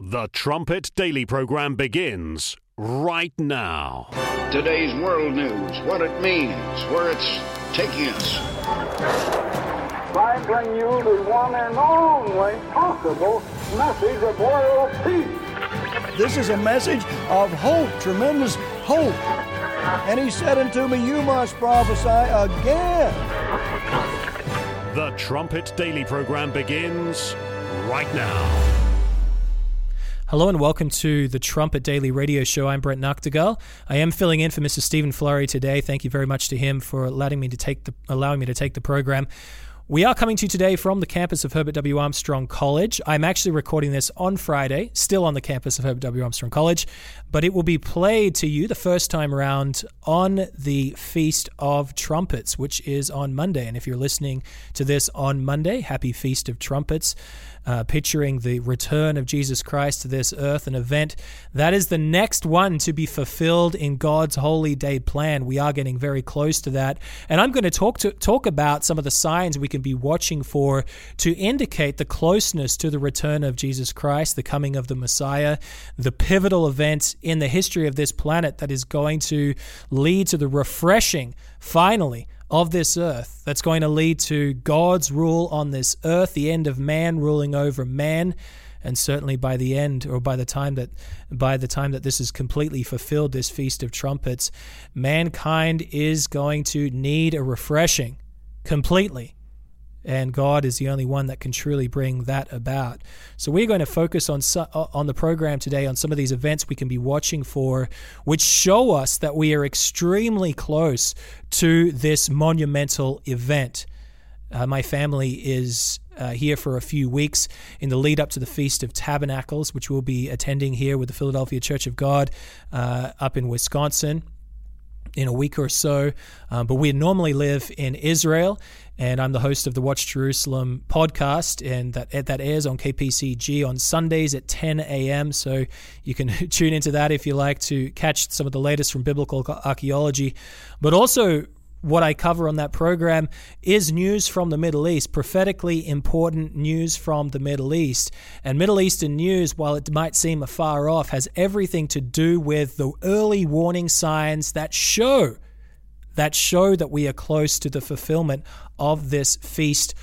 The Trumpet Daily program begins right now. Today's world news, what it means, where it's taking us. I bring you the one and only possible message of world peace. This is a message of hope, tremendous hope. And he said unto me, you must prophesy again. The Trumpet Daily program begins right now. Hello and welcome to the Trumpet Daily Radio Show. I'm Brent Noctegal. I am filling in for Mr. Stephen Flurry today. Thank you very much to him for allowing me to take the program. We are coming to you today from the campus of Herbert W. Armstrong College. I'm actually recording this on Friday, still on the campus of Herbert W. Armstrong College, but it will be played to you the first time around on the Feast of Trumpets, which is on Monday. And if you're listening to this on Monday, happy Feast of Trumpets. Picturing the return of Jesus Christ to this earth, an event that is the next one to be fulfilled in God's holy day plan. We are getting very close to that, and I'm going to talk about some of the signs we can be watching for to indicate the closeness to the return of Jesus Christ, the coming of the Messiah, the pivotal event in the history of this planet that is going to lead to the refreshing, finally, of this earth, that's going to lead to God's rule on this earth, the end of man ruling over man, and certainly by the end, or by the time that this is completely fulfilled, this Feast of Trumpets, mankind is going to need a refreshing completely. And God is the only one that can truly bring that about. So we're going to focus on the program today on some of these events we can be watching for, which show us that we are extremely close to this monumental event. My family is here for a few weeks in the lead up to the Feast of Tabernacles, which we'll be attending here with the Philadelphia Church of God up in Wisconsin in a week or so, but we normally live in Israel, and I'm the host of the Watch Jerusalem podcast, and that airs on KPCG on Sundays at 10 a.m., so you can tune into that if you like to catch some of the latest from biblical archaeology, but also what I cover on that program is news from the Middle East, prophetically important news from the Middle East. And Middle Eastern news, while it might seem afar off, has everything to do with the early warning signs that show that we are close to the fulfillment of this Feast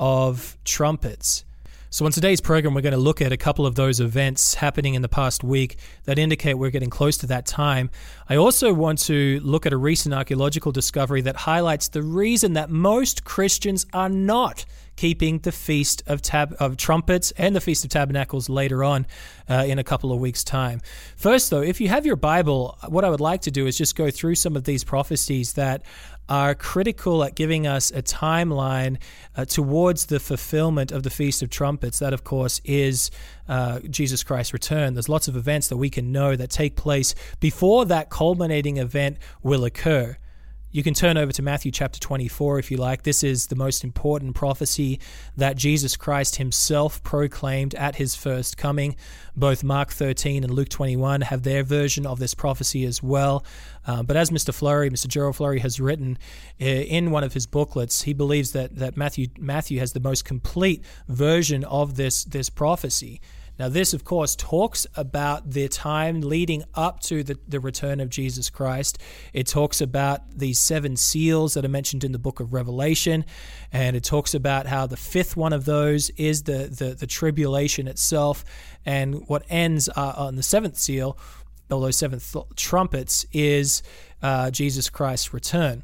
of Trumpets. So on today's program, we're going to look at a couple of those events happening in the past week that indicate we're getting close to that time. I also want to look at a recent archaeological discovery that highlights the reason that most Christians are not keeping the Feast of Trumpets and the Feast of Tabernacles later on in a couple of weeks' time. First, though, if you have your Bible, what I would like to do is just go through some of these prophecies that are critical at giving us a timeline towards the fulfillment of the Feast of Trumpets. That, of course, is Jesus Christ's return. There's lots of events that we can know that take place before that culminating event will occur. You can turn over to Matthew chapter 24 if you like. This is the most important prophecy that Jesus Christ himself proclaimed at his first coming. Both Mark 13 and Luke 21 have their version of this prophecy as well. But as Mr. Gerald Flurry has written in one of his booklets, he believes that Matthew has the most complete version of this prophecy. Now, this, of course, talks about the time leading up to the return of Jesus Christ. It talks about these 7 seals that are mentioned in the book of Revelation, and it talks about how the 5th one of those is the tribulation itself, and what ends on the 7th seal, or those 7 trumpets, is Jesus Christ's return.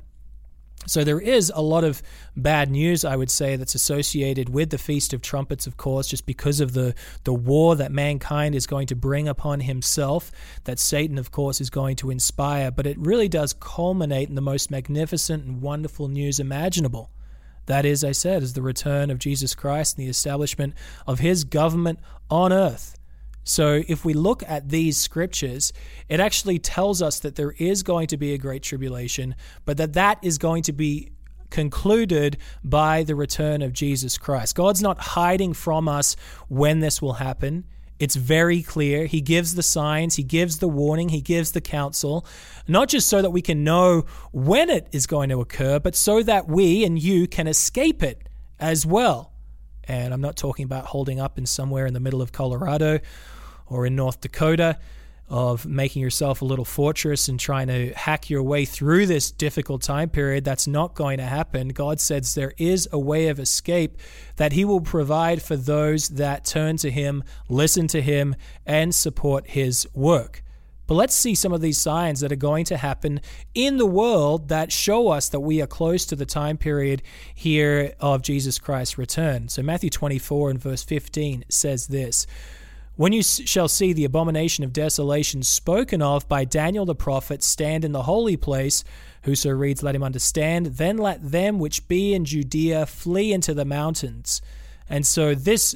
So there is a lot of bad news, I would say, that's associated with the Feast of Trumpets, of course, just because of the war that mankind is going to bring upon himself, that Satan, of course, is going to inspire. But it really does culminate in the most magnificent and wonderful news imaginable. That is, I said, is the return of Jesus Christ and the establishment of his government on earth. So if we look at these scriptures, it actually tells us that there is going to be a great tribulation, but that is going to be concluded by the return of Jesus Christ. God's not hiding from us when this will happen. It's very clear. He gives the signs, he gives the warning, he gives the counsel, not just so that we can know when it is going to occur, but so that we and you can escape it as well. And I'm not talking about holding up in somewhere in the middle of Colorado or in North Dakota, of making yourself a little fortress and trying to hack your way through this difficult time period. That's not going to happen. God says there is a way of escape that he will provide for those that turn to him, listen to him, and support his work. But let's see some of these signs that are going to happen in the world that show us that we are close to the time period here of Jesus Christ's return. So Matthew 24 and verse 15 says this: "When you shall see the abomination of desolation spoken of by Daniel the prophet stand in the holy place, whoso reads, let him understand. Then let them which be in Judea flee into the mountains." And so this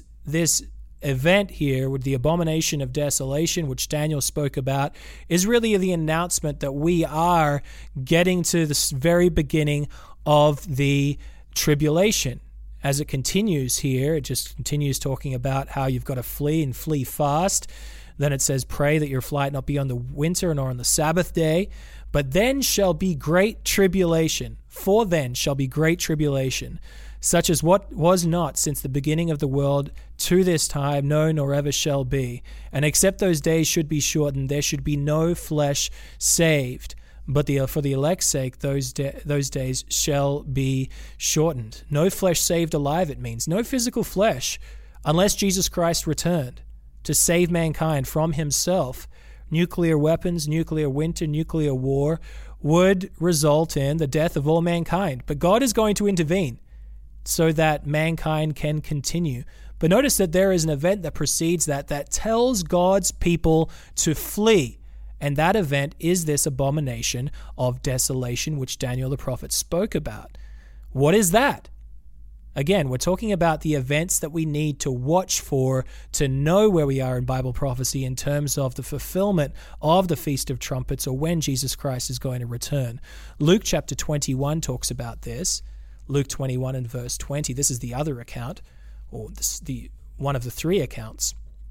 event here with the abomination of desolation, which Daniel spoke about, is really the announcement that we are getting to the very beginning of the tribulation. As it continues here, it just continues talking about how you've got to flee and flee fast. Then it says, "Pray that your flight not be on the winter nor on the Sabbath day. But then shall be great tribulation. For then shall be great tribulation, such as what was not since the beginning of the world to this time, no, nor ever shall be. And except those days should be shortened, there should be no flesh saved. But for the elect's sake, those days shall be shortened." No flesh saved alive, it means. No physical flesh, unless Jesus Christ returned to save mankind from himself. Nuclear weapons, nuclear winter, nuclear war would result in the death of all mankind. But God is going to intervene so that mankind can continue. But notice that there is an event that precedes that tells God's people to flee. And that event is this abomination of desolation, which Daniel the prophet spoke about. What is that? Again, we're talking about the events that we need to watch for to know where we are in Bible prophecy in terms of the fulfillment of the Feast of Trumpets, or when Jesus Christ is going to return. Luke chapter 21 talks about this. Luke 21 and verse 20. This is the other account, or the one of the three accounts.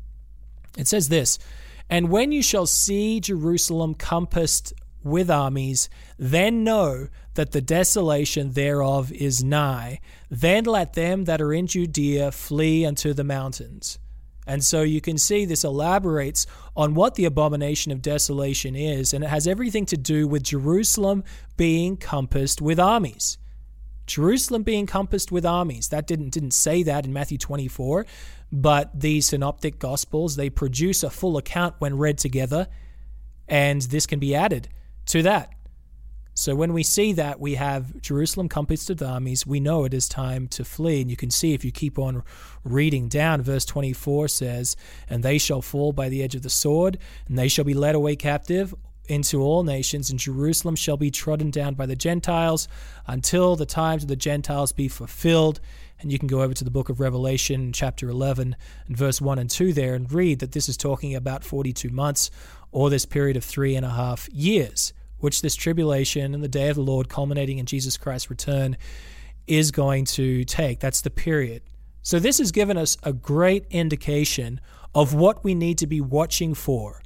It says this: "And when you shall see Jerusalem compassed with armies, then know that the desolation thereof is nigh. Then let them that are in Judea flee unto the mountains." And so you can see this elaborates on what the abomination of desolation is, and it has everything to do with Jerusalem being compassed with armies. Jerusalem being compassed with armies. That didn't say that in Matthew 24, but the synoptic gospels, they produce a full account when read together, and this can be added to that. So when we see that we have Jerusalem compassed with armies, we know it is time to flee. And you can see if you keep on reading down, verse 24 says, "And they shall fall by the edge of the sword, and they shall be led away captive into all nations, and Jerusalem shall be trodden down by the Gentiles until the times of the Gentiles be fulfilled." And you can go over to the book of Revelation, chapter 11, and verse 1 and 2 there, and read that this is talking about 42 months, or this period of 3.5 years, which this tribulation and the day of the Lord, culminating in Jesus Christ's return, is going to take. That's the period. So this has given us a great indication of what we need to be watching for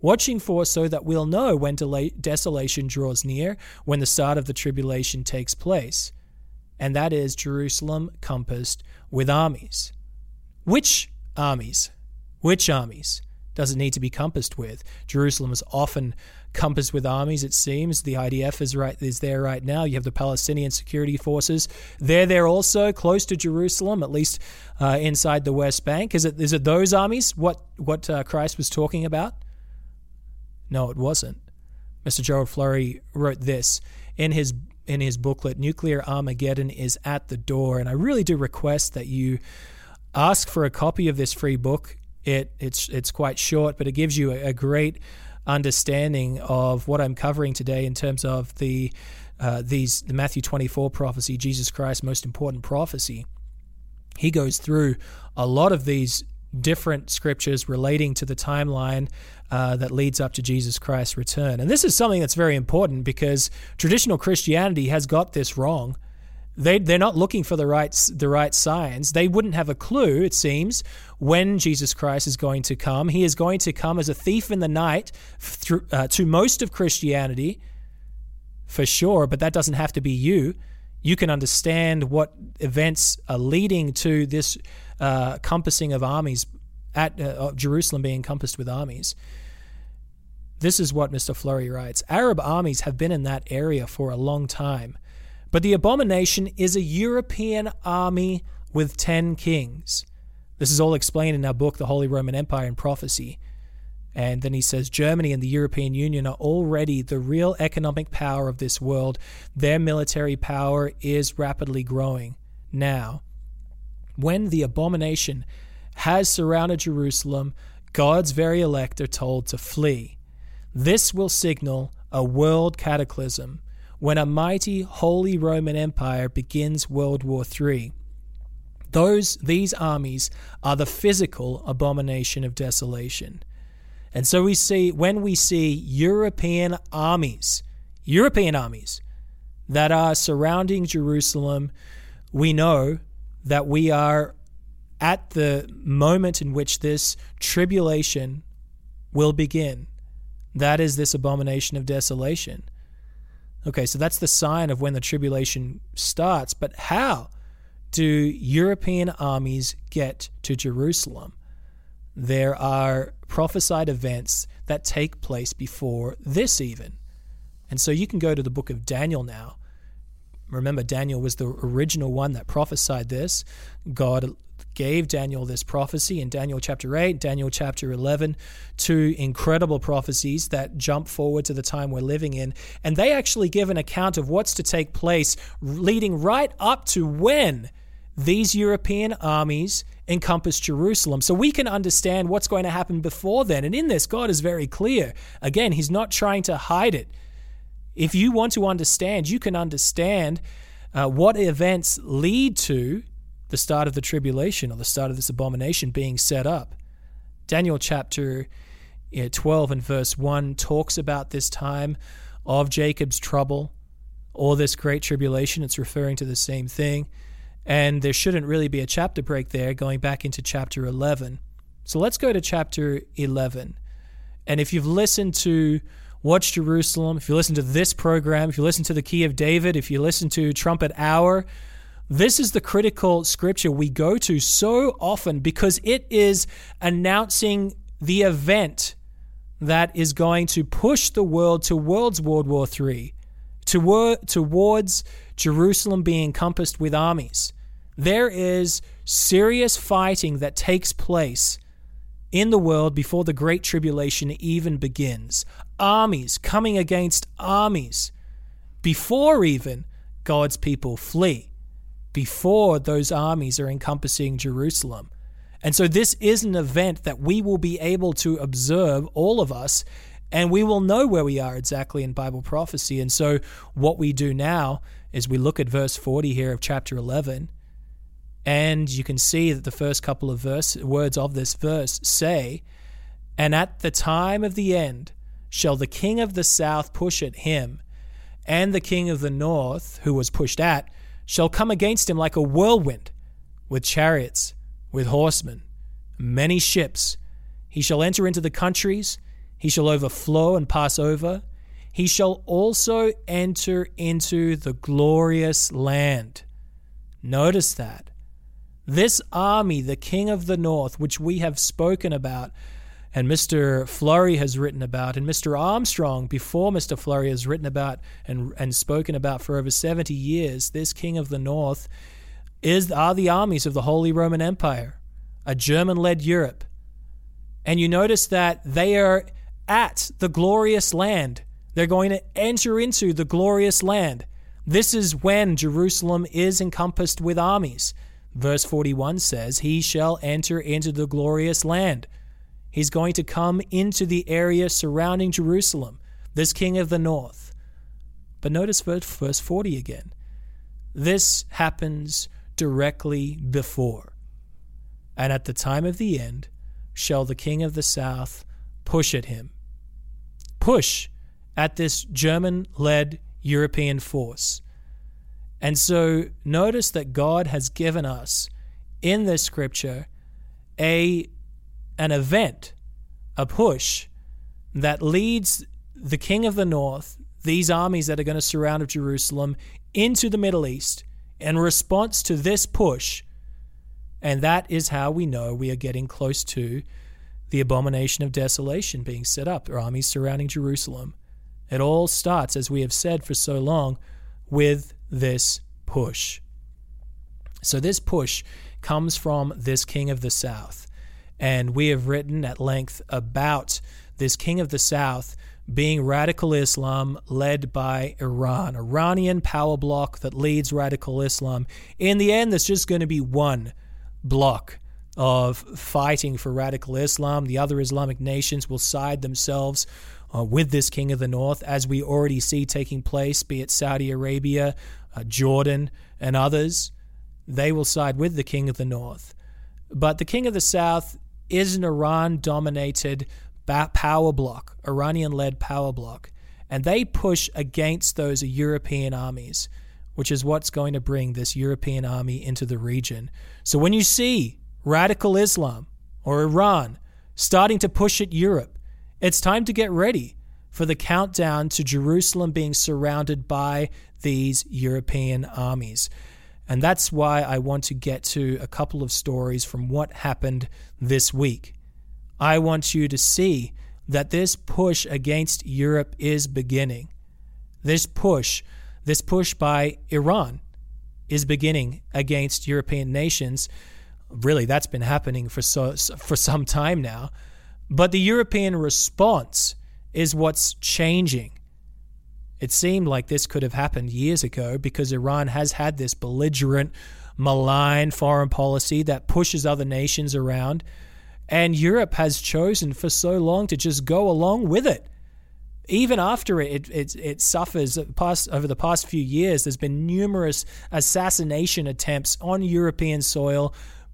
so that we'll know when desolation draws near, when the start of the tribulation takes place. And that is Jerusalem compassed with armies. Which armies? Which armies does it need to be compassed with? Jerusalem is often compassed with armies, it seems. The IDF is there right now. You have the Palestinian security forces. They're there also, close to Jerusalem, at least inside the West Bank. Is it those armies, what Christ was talking about? No, it wasn't. Mr. Gerald Flurry wrote this in his booklet, "Nuclear Armageddon is at the Door." And I really do request that you ask for a copy of this free book. It's quite short, but it gives you a great understanding of what I'm covering today in terms of the Matthew 24 prophecy, Jesus Christ's most important prophecy. He goes through a lot of these different scriptures relating to the timeline that leads up to Jesus Christ's return. And this is something that's very important because traditional Christianity has got this wrong. They're not looking for the right signs. They wouldn't have a clue, it seems, when Jesus Christ is going to come. He is going to come as a thief in the night to most of Christianity, for sure, but that doesn't have to be you. You can understand what events are leading to this compassing of armies Jerusalem being encompassed with armies. This is what Mr. Fleury writes. Arab armies have been in that area for a long time, but the abomination is a European army with 10 kings. This is all explained in our book, The Holy Roman Empire and Prophecy. And then he says, Germany and the European Union are already the real economic power of this world. Their military power is rapidly growing. Now, when the abomination has surrounded Jerusalem, God's very elect are told to flee. This will signal a world cataclysm when a mighty Holy Roman Empire begins World War III. These armies are the physical abomination of desolation. And so when we see European armies that are surrounding Jerusalem, we know that we are at the moment in which this tribulation will begin. That is this abomination of desolation. Okay, so that's the sign of when the tribulation starts. But how do European armies get to Jerusalem? There are prophesied events that take place before this even. And so you can go to the book of Daniel now. Remember, Daniel was the original one that prophesied this. God gave Daniel this prophecy in Daniel chapter 8, Daniel chapter 11, two incredible prophecies that jump forward to the time we're living in. And they actually give an account of what's to take place leading right up to when these European armies encompass Jerusalem. So we can understand what's going to happen before then. And in this, God is very clear. Again, he's not trying to hide it. If you want to understand, you can understand what events lead to the start of the tribulation or the start of this abomination being set up. Daniel chapter 12 and verse 1 talks about this time of Jacob's trouble or this great tribulation. It's referring to the same thing. And there shouldn't really be a chapter break there going back into chapter 11. So let's go to chapter 11. And if you've listened to Watch Jerusalem, if you listen to this program, if you listen to the Key of David, if you listen to Trumpet Hour, this is the critical scripture we go to so often because it is announcing the event that is going to push the world towards World War III, towards Jerusalem being encompassed with armies. There is serious fighting that takes place in the world before the Great Tribulation even begins. Armies coming against armies before even God's people flee, before those armies are encompassing Jerusalem. And so this is an event that we will be able to observe, all of us, and we will know where we are exactly in Bible prophecy. And so what we do now is we look at verse 40 here of chapter 11, and you can see that the first couple of words of this verse say, "And at the time of the end shall the king of the south push at him, and the king of the north, who was pushed at, shall come against him like a whirlwind, with chariots, with horsemen, many ships. He shall enter into the countries, he shall overflow and pass over. He shall also enter into the glorious land." Notice that. This army, the king of the north, which we have spoken about, and Mr. Fleury has written about, and Mr. Armstrong, before Mr. Fleury, has written about and spoken about for over 70 years, this king of the north are the armies of the Holy Roman Empire, a German-led Europe. And you notice that they are at the glorious land. They're going to enter into the glorious land. This is when Jerusalem is encompassed with armies. Verse 41 says, "He shall enter into the glorious land." He's going to come into the area surrounding Jerusalem, this king of the north. But notice verse 40 again. This happens directly before. "And at the time of the end shall the king of the south push at him." Push at this German-led European force. And so notice that God has given us in this scripture an event, a push that leads the king of the north, these armies that are going to surround Jerusalem, into the Middle East. In response to this push, And that is how we know we are getting close to the abomination of desolation being set up, or armies surrounding Jerusalem. It all starts, as we have said for so long, with this push. So this push comes from this king of the south. And we have written at length about this king of the south being radical Islam led by Iran, Iranian power bloc that leads radical Islam. In the end, there's just going to be one bloc of fighting for radical Islam. The other Islamic nations will side themselves with this king of the north, as we already see taking place, be it Saudi Arabia, Jordan, and others. They will side with the king of the north. But the king of the south is an Iran-dominated power bloc, Iranian-led power bloc, and they push against those European armies, which is what's going to bring this European army into the region. So when you see radical Islam or Iran starting to push at Europe, it's time to get ready for the countdown to Jerusalem being surrounded by these European armies. And that's why I want to get to a couple of stories from what happened this week. I want you to see that this push against Europe is beginning. This push by Iran is beginning against European nations. Really, that's been happening for some time now. But the European response is what's changing. It seemed like this could have happened years ago because Iran has had this belligerent, malign foreign policy that pushes other nations around. And Europe has chosen for so long to just go along with it. Even after it suffers over the past few years, there's been numerous assassination attempts on European soil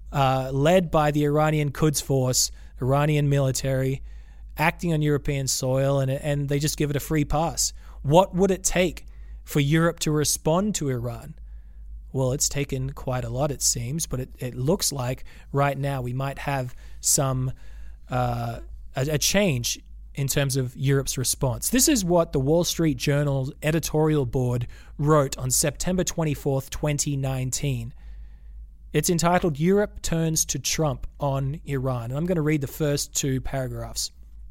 led by the Iranian Quds Force, Iranian military, acting on European soil, and they just give it a free pass. What would it take for Europe to respond to Iran? Well, it's taken quite a lot, it seems, but it looks like right now we might have some a change in terms of Europe's response. This is what the Wall Street Journal's editorial board wrote on September 24th, 2019. It's entitled, Europe Turns to Trump on Iran. And I'm going to read the first two paragraphs.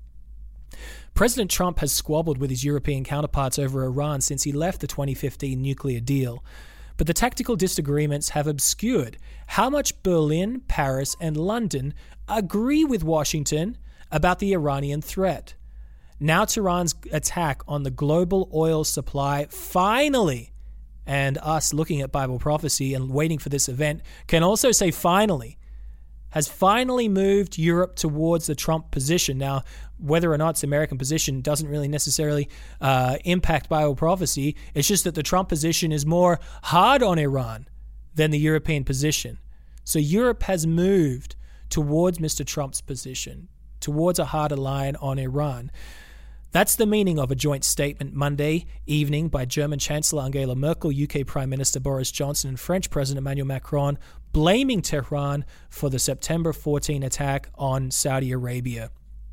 President Trump has squabbled with his European counterparts over Iran since he left the 2015 nuclear deal. But the tactical disagreements have obscured how much Berlin, Paris, and London agree with Washington about the Iranian threat. Now Tehran's attack on the global oil supply finally, and us looking at Bible prophecy and waiting for this event can also say finally, has finally moved Europe towards the Trump position. Now, whether or not it's American position doesn't really necessarily impact Bible prophecy. It's just that the Trump position is more hard on Iran than the European position. So Europe has moved towards Mr. Trump's position, towards a harder line on Iran. That's the meaning of a joint statement Monday evening by German Chancellor Angela Merkel, UK Prime Minister Boris Johnson, and French President Emmanuel Macron, blaming Tehran for the September 14 attack on Saudi Arabia.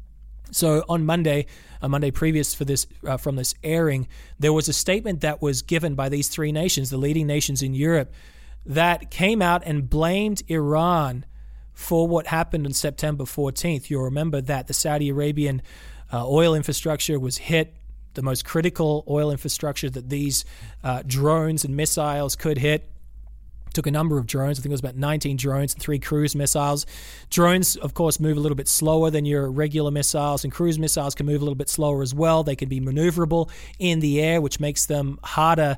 So on Monday, a Monday previous for this, from this airing, there was a statement that was given by these three nations, the leading nations in Europe, that came out and blamed Iran for what happened on September 14th. You'll remember that the Saudi Arabian oil infrastructure was hit, the most critical oil infrastructure that these drones and missiles could hit. Took a number of drones. I think it was about 19 drones and 3 cruise missiles. Drones, of course, move a little bit slower than your regular missiles, and cruise missiles can move a little bit slower as well. They can be maneuverable in the air, which makes them harder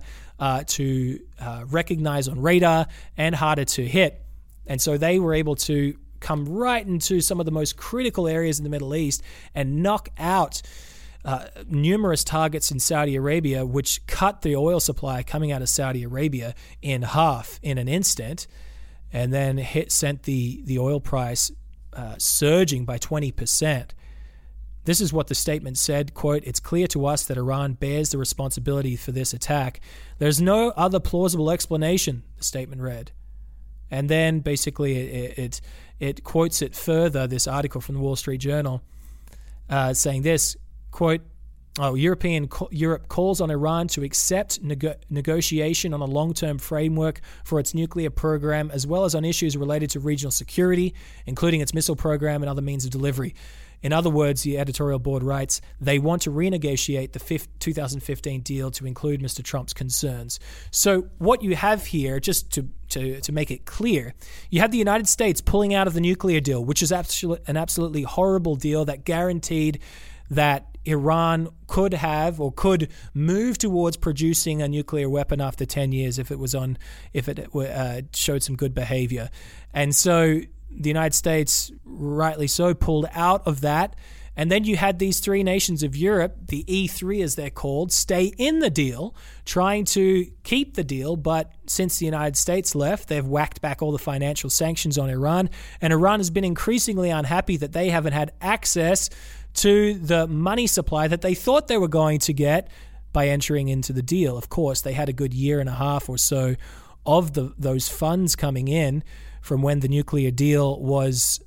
to recognize on radar and harder to hit. And so they were able to come right into some of the most critical areas in the Middle East and knock out numerous targets in Saudi Arabia, which cut the oil supply coming out of Saudi Arabia in half in an instant, and then sent the oil price surging by 20%. This is what the statement said, quote, "It's clear to us that Iran bears the responsibility for this attack. There's no other plausible explanation," the statement read. And then basically it quotes it further, this article from the Wall Street Journal, saying this, quote, Europe calls on Iran to accept negotiation on a long-term framework for its nuclear program, as well as on issues related to regional security, including its missile program and other means of delivery. In other words, the editorial board writes, they want to renegotiate the 2015 deal to include Mr. Trump's concerns. So what you have here, just to make it clear, you have the United States pulling out of the nuclear deal, which is an absolutely horrible deal that guaranteed that Iran could have or could move towards producing a nuclear weapon after 10 years if it showed some good behavior. And so the United States, rightly so, pulled out of that. And then you had these three nations of Europe, the E3 as they're called, stay in the deal, trying to keep the deal. But since the United States left, they've whacked back all the financial sanctions on Iran. And Iran has been increasingly unhappy that they haven't had access to the money supply that they thought they were going to get by entering into the deal. Of course, they had a good year and a half or so of those funds coming in from when the nuclear deal was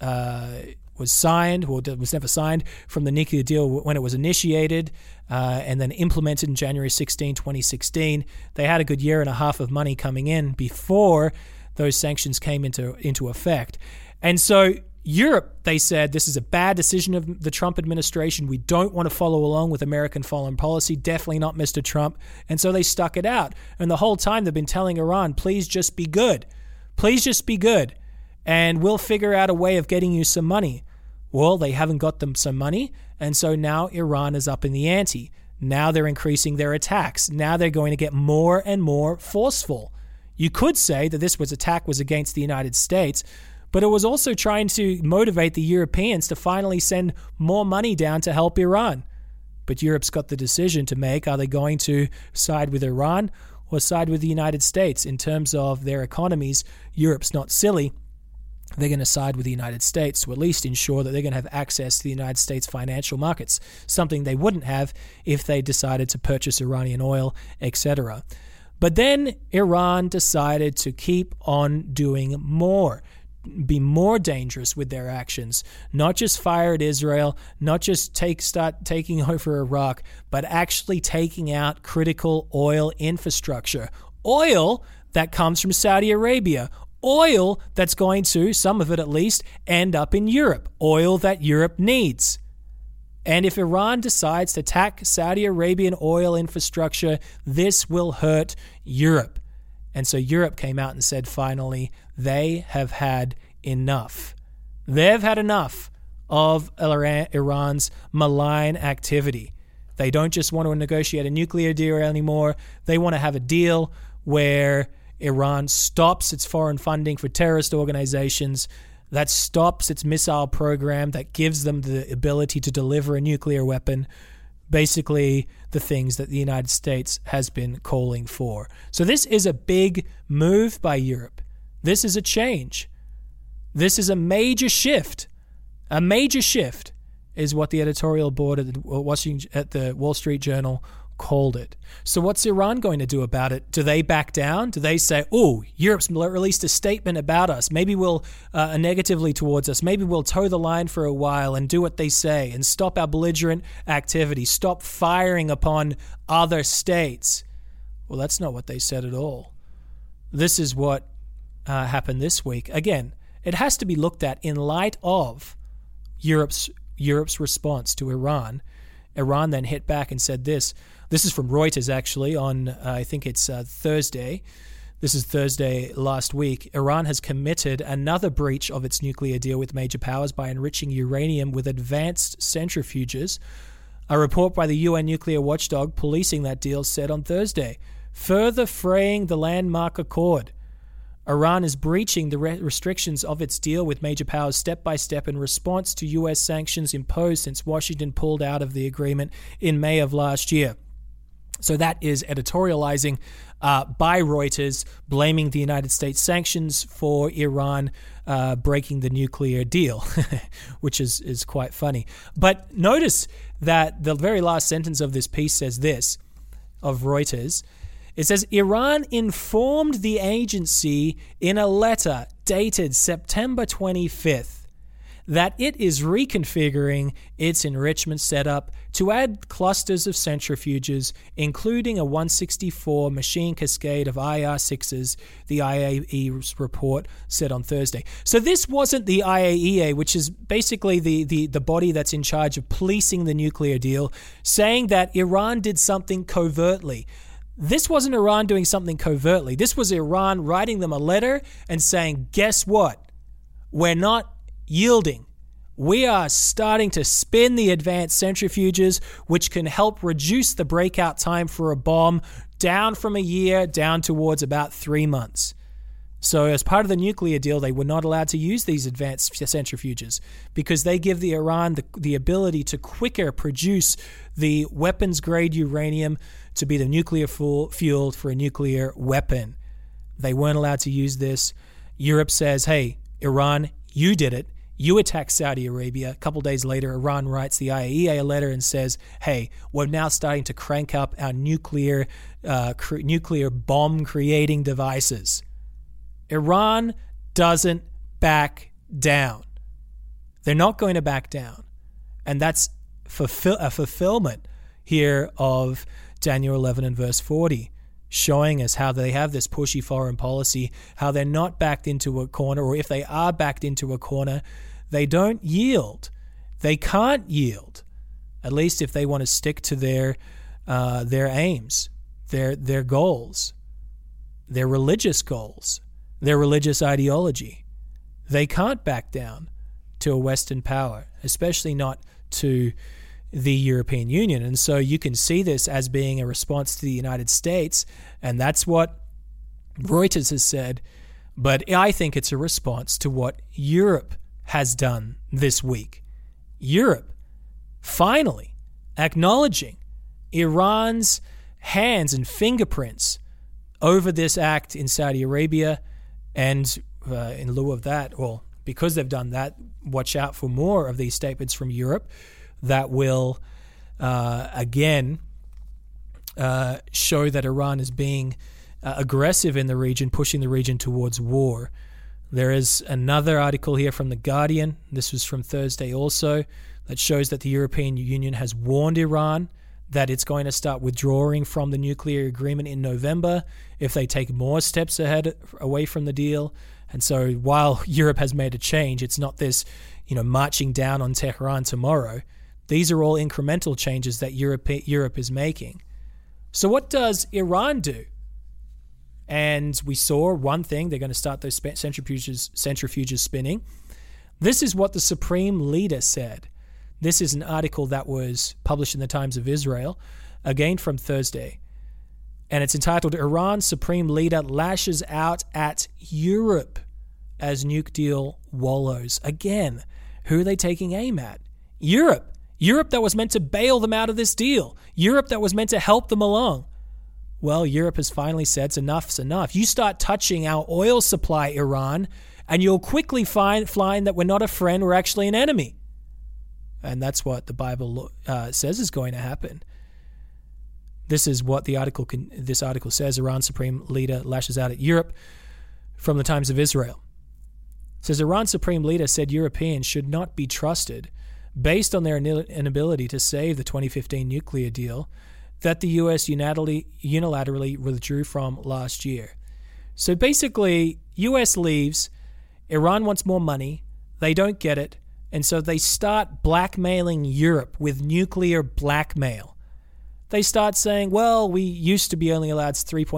signed, or was never signed, from the nuclear deal when it was initiated and then implemented in January 16, 2016. They had a good year and a half of money coming in before those sanctions came into effect. And so Europe, they said, this is a bad decision of the Trump administration. We don't want to follow along with American foreign policy, definitely not Mr. Trump. And so they stuck it out. And the whole time they've been telling Iran, please just be good. Please just be good, and we'll figure out a way of getting you some money. Well, they haven't got them some money, and so now Iran is up in the ante. Now they're increasing their attacks. Now they're going to get more and more forceful. You could say that this attack was against the United States, but it was also trying to motivate the Europeans to finally send more money down to help Iran. But Europe's got the decision to make. Are they going to side with Iran or side with the United States? In terms of their economies, Europe's not silly. They're going to side with the United States to at least ensure that they're going to have access to the United States financial markets, something they wouldn't have if they decided to purchase Iranian oil, etc. But then Iran decided to keep on doing more, be more dangerous with their actions, not just fire at Israel, not just start taking over Iraq, but actually taking out critical oil infrastructure. Oil that comes from Saudi Arabia. Oil that's going to, some of it at least, end up in Europe. Oil that Europe needs. And if Iran decides to attack Saudi Arabian oil infrastructure, this will hurt Europe. And so Europe came out and said, finally, they have had enough. They've had enough of Iran's malign activity. They don't just want to negotiate a nuclear deal anymore. They want to have a deal where Iran stops its foreign funding for terrorist organizations, that stops its missile program, that gives them the ability to deliver a nuclear weapon. Basically, the things that the United States has been calling for. So this is a big move by Europe. This is a change. This is a major shift. A major shift is what the editorial board at the Wall Street Journal called it. So what's Iran going to do about it? Do they back down? Do they say, oh, Europe's released a statement about us. Maybe we'll negatively towards us. Maybe we'll toe the line for a while and do what they say and stop our belligerent activity, stop firing upon other states. Well, that's not what they said at all. This is what happened this week. Again, it has to be looked at in light of Europe's response to Iran. Iran then hit back and said this. This is from Reuters, actually, on, I think it's Thursday. This is Thursday last week. Iran has committed another breach of its nuclear deal with major powers by enriching uranium with advanced centrifuges. A report by the UN nuclear watchdog policing that deal said on Thursday, further fraying the landmark accord. Iran is breaching the restrictions of its deal with major powers step by step in response to U.S. sanctions imposed since Washington pulled out of the agreement in May of last year. So that is editorializing by Reuters, blaming the United States sanctions for Iran breaking the nuclear deal, which is quite funny. But notice that the very last sentence of this piece says this, of Reuters. It says, Iran informed the agency in a letter dated September 25th that it is reconfiguring its enrichment setup to add clusters of centrifuges, including a 164 machine cascade of IR-6s, the IAEA's report said on Thursday. So this wasn't the IAEA, which is basically the body that's in charge of policing the nuclear deal, saying that Iran did something covertly. This wasn't Iran doing something covertly. This was Iran writing them a letter and saying, guess what? We're not yielding. We are starting to spin the advanced centrifuges, which can help reduce the breakout time for a bomb down from a year down towards about 3 months. So as part of the nuclear deal, they were not allowed to use these advanced centrifuges because they give the Iran the ability to quicker produce the weapons-grade uranium to be the nuclear fuel for a nuclear weapon. They weren't allowed to use this. Europe says, hey, Iran, you did it. You attacked Saudi Arabia. A couple days later, Iran writes the IAEA a letter and says, hey, we're now starting to crank up our nuclear bomb-creating devices. Iran doesn't back down. They're not going to back down. And that's a fulfillment here of Daniel 11 and verse 40, showing us how they have this pushy foreign policy, how they're not backed into a corner, or if they are backed into a corner, they don't yield. They can't yield, at least if they want to stick to their aims, their goals, their religious goals, their religious ideology. They can't back down to a Western power, especially not to the European Union. And so you can see this as being a response to the United States, and that's what Reuters has said. But I think it's a response to what Europe has done this week. Europe finally acknowledging Iran's hands and fingerprints over this act in Saudi Arabia, and in lieu of that, well, because they've done that, watch out for more of these statements from Europe that will, again, show that Iran is being aggressive in the region, pushing the region towards war. There is another article here from The Guardian, this was from Thursday also, that shows that the European Union has warned Iran that it's going to start withdrawing from the nuclear agreement in November if they take more steps away from the deal. And so while Europe has made a change, it's not this, marching down on Tehran tomorrow. These are all incremental changes that Europe is making. So what does Iran do? And we saw one thing, they're going to start those centrifuges spinning. This is what the Supreme Leader said. This is an article that was published in the Times of Israel, again from Thursday. And it's entitled, Iran's Supreme Leader lashes out at Europe as nuke deal wallows. Again, who are they taking aim at? Europe. Europe that was meant to bail them out of this deal. Europe that was meant to help them along. Well, Europe has finally said enough's enough. You start touching our oil supply, Iran, and you'll quickly find that we're not a friend, we're actually an enemy. And that's what the Bible says is going to happen. This is what this article says. Iran's Supreme Leader lashes out at Europe from the Times of Israel. It says, Iran's Supreme Leader said Europeans should not be trusted based on their inability to save the 2015 nuclear deal that the U.S. unilaterally withdrew from last year. So basically, U.S. leaves, Iran wants more money, they don't get it, and so they start blackmailing Europe with nuclear blackmail. They start saying, well, we used to be only allowed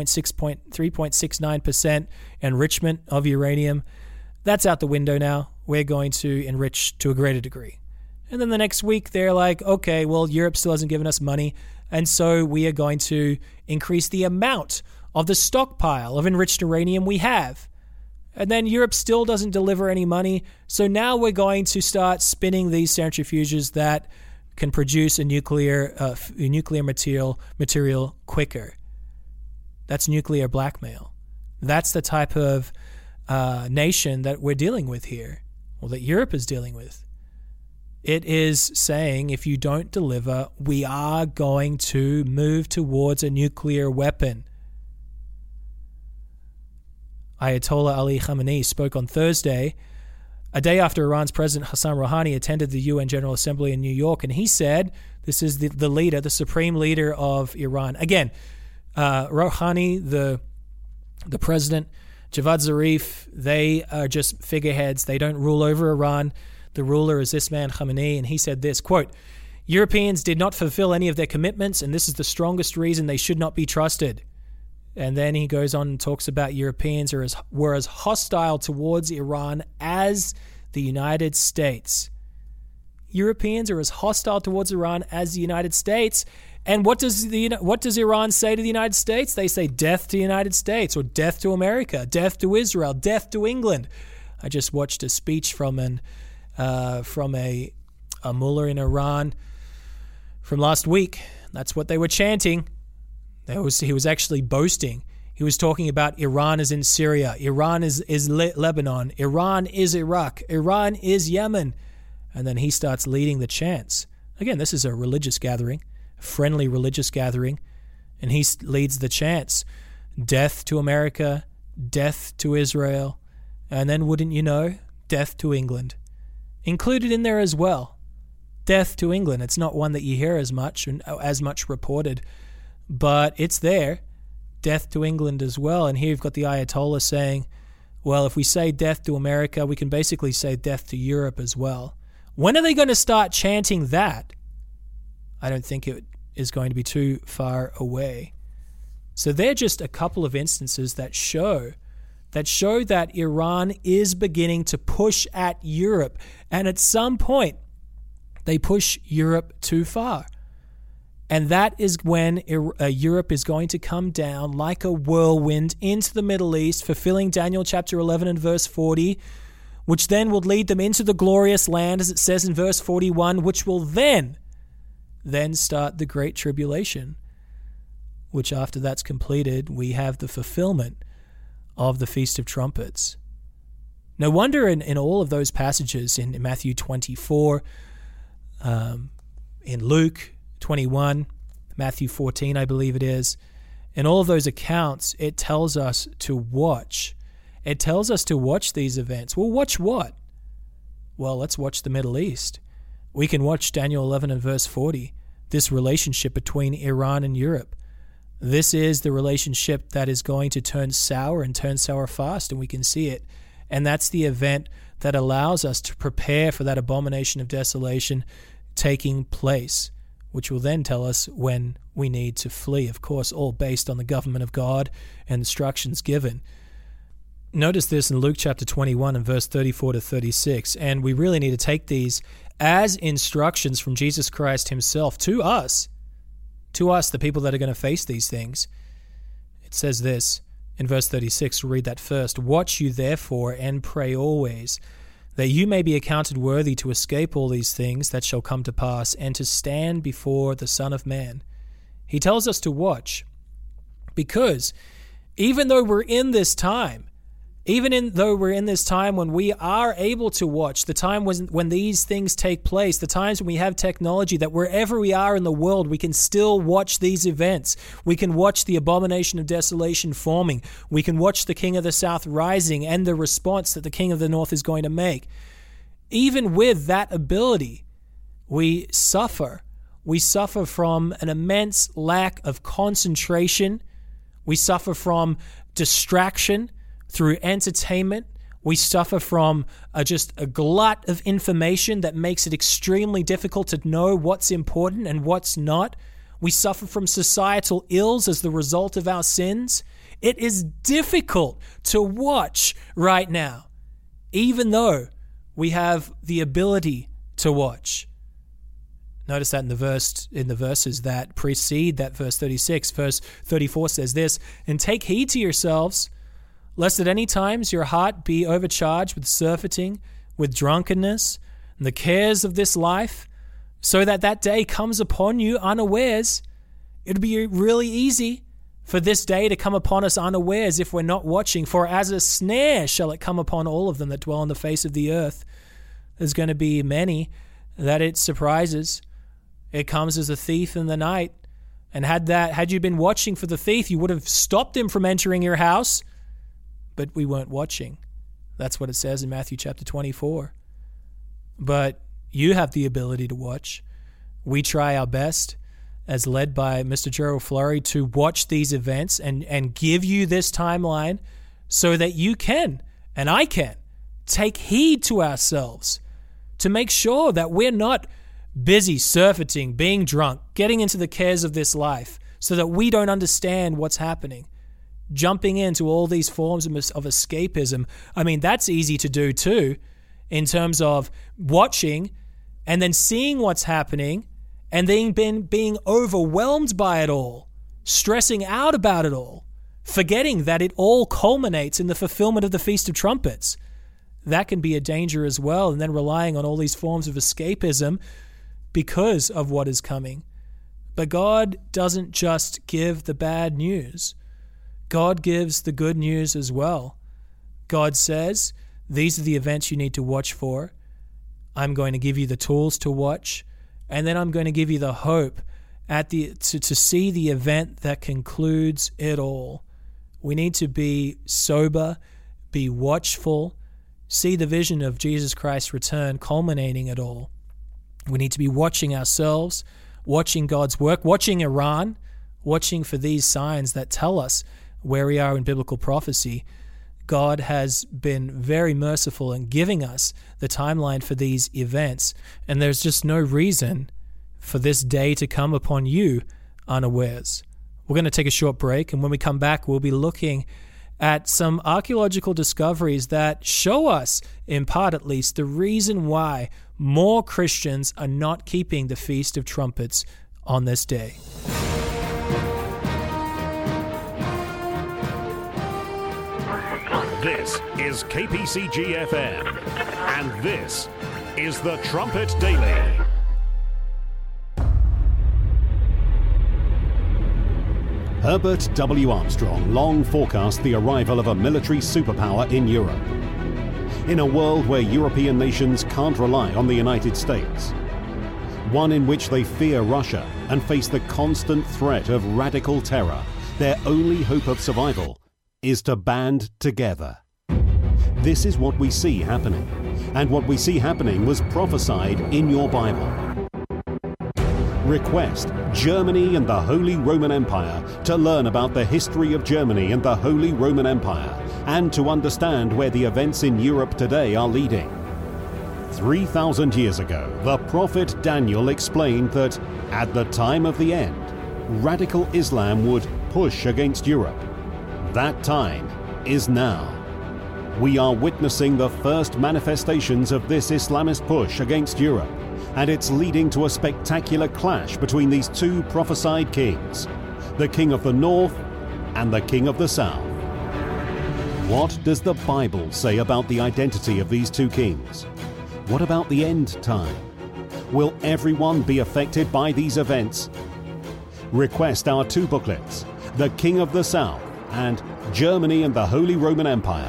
3.69% enrichment of uranium. That's out the window now. We're going to enrich to a greater degree. And then the next week, they're like, okay, well, Europe still hasn't given us money, and so we are going to increase the amount of the stockpile of enriched uranium we have. And then Europe still doesn't deliver any money, so now we're going to start spinning these centrifuges that can produce a nuclear material quicker. That's nuclear blackmail. That's the type of nation that we're dealing with here, or that Europe is dealing with. It is saying, if you don't deliver, we are going to move towards a nuclear weapon. Ayatollah Ali Khamenei spoke on Thursday a day after Iran's President Hassan Rouhani attended the UN General Assembly in New York, and he said, this is the leader, the supreme leader of Iran. Again, Rouhani, the president, Javad Zarif, they are just figureheads. They don't rule over Iran. The ruler is this man, Khamenei, and he said this, quote, Europeans did not fulfill any of their commitments, and this is the strongest reason they should not be trusted. And then he goes on and talks about Europeans were as hostile towards Iran as the United States. Europeans are as hostile towards Iran as the United States. And what does Iran say to the United States? They say death to the United States, or death to America, death to Israel, death to England. I just watched a speech from a mullah in Iran from last week. That's what they were chanting. He was actually boasting. He was talking about Iran is in Syria, Iran is Lebanon, Iran is Iraq, Iran is Yemen. And then he starts leading the chants. Again, this is a religious gathering, a friendly religious gathering, and he leads the chants. Death to America, death to Israel, and then, wouldn't you know, death to England. Included in there as well. Death to England. It's not one that you hear as much reported, but it's there. Death to England as well. And here you've got the Ayatollah saying, well, if we say death to America, we can basically say death to Europe as well. When are they going to start chanting that? I don't think it is going to be too far away. So they're just a couple of instances that show that Iran is beginning to push at Europe. And at some point, they push Europe too far. And that is when Europe is going to come down like a whirlwind into the Middle East, fulfilling Daniel chapter 11 and verse 40, which then will lead them into the glorious land, as it says in verse 41, which will then start the Great Tribulation, which after that's completed, we have the fulfillment of the Feast of Trumpets. No wonder in all of those passages, in Matthew 24, in Luke 21, Matthew 14, I believe it is, in all of those accounts, it tells us to watch. It tells us to watch these events. Well, watch what? Well, let's watch the Middle East. We can watch Daniel 11 and verse 40, this relationship between Iran and Europe. This is the relationship that is going to turn sour and turn sour fast, and we can see it. And that's the event that allows us to prepare for that abomination of desolation taking place, which will then tell us when we need to flee. Of course, all based on the government of God and instructions given. Notice this in Luke chapter 21 and verse 34 to 36, and we really need to take these as instructions from Jesus Christ himself to us, the people that are going to face these things. It says this in verse 36, we'll read that first. Watch you therefore and pray always, that you may be accounted worthy to escape all these things that shall come to pass, and to stand before the Son of Man. He tells us to watch, because even though we're in this time, when we are able to watch, the time when these things take place, the times when we have technology, that wherever we are in the world, we can still watch these events. We can watch the abomination of desolation forming. We can watch the king of the south rising and the response that the king of the north is going to make. Even with that ability, we suffer. We suffer from an immense lack of concentration. We suffer from distraction through entertainment. We suffer from just a glut of information that makes it extremely difficult to know what's important and what's not. We suffer from societal ills as the result of our sins. It is difficult to watch right now, even though we have the ability to watch. Notice that in the verses that precede that verse 36. Verse 34 says this, and take heed to yourselves, lest at any times your heart be overcharged with surfeiting, with drunkenness, and the cares of this life, so that that day comes upon you unawares. It would be really easy for this day to come upon us unawares if we're not watching. For as a snare shall it come upon all of them that dwell on the face of the earth. There's going to be many that it surprises. It comes as a thief in the night. And had you been watching for the thief, you would have stopped him from entering your house. But we weren't watching. That's what it says in Matthew chapter 24. But you have the ability to watch. We try our best, as led by Mr. Gerald Flurry, to watch these events and give you this timeline so that you can, and I can, take heed to ourselves to make sure that we're not busy surfeiting, being drunk, getting into the cares of this life so that we don't understand what's happening. Jumping into all these forms of escapism. I mean, that's easy to do too, in terms of watching and then seeing what's happening and then being overwhelmed by it all, stressing out about it all, forgetting that it all culminates in the fulfillment of the Feast of Trumpets. That can be a danger as well, and then relying on all these forms of escapism because of what is coming. But God doesn't just give the bad news. God gives the good news as well. God says, these are the events you need to watch for. I'm going to give you the tools to watch, and then I'm going to give you the hope to see the event that concludes it all. We need to be sober, be watchful, see the vision of Jesus Christ's return culminating it all. We need to be watching ourselves, watching God's work, watching Iran, watching for these signs that tell us where we are in biblical prophecy. God has been very merciful in giving us the timeline for these events, and there's just no reason for this day to come upon you unawares. We're going to take a short break, and when we come back, we'll be looking at some archaeological discoveries that show us, in part at least, the reason why more Christians are not keeping the Feast of Trumpets on this day. This is KPCG-FM, and this is the Trumpet Daily. Herbert W. Armstrong long forecast the arrival of a military superpower in Europe. In a world where European nations can't rely on the United States, one in which they fear Russia and face the constant threat of radical terror, their only hope of survival is to band together. This is what we see happening, and what we see happening was prophesied in your Bible. Request Germany and the Holy Roman Empire to learn about the history of Germany and the Holy Roman Empire, and to understand where the events in Europe today are leading. 3,000 years ago, the prophet Daniel explained that at the time of the end, radical Islam would push against Europe. That time is now. We are witnessing the first manifestations of this Islamist push against Europe, and it's leading to a spectacular clash between these two prophesied kings, the King of the North and the King of the South. What does the Bible say about the identity of these two kings? What about the end time? Will everyone be affected by these events? Request our two booklets, The King of the South and Germany and the Holy Roman Empire.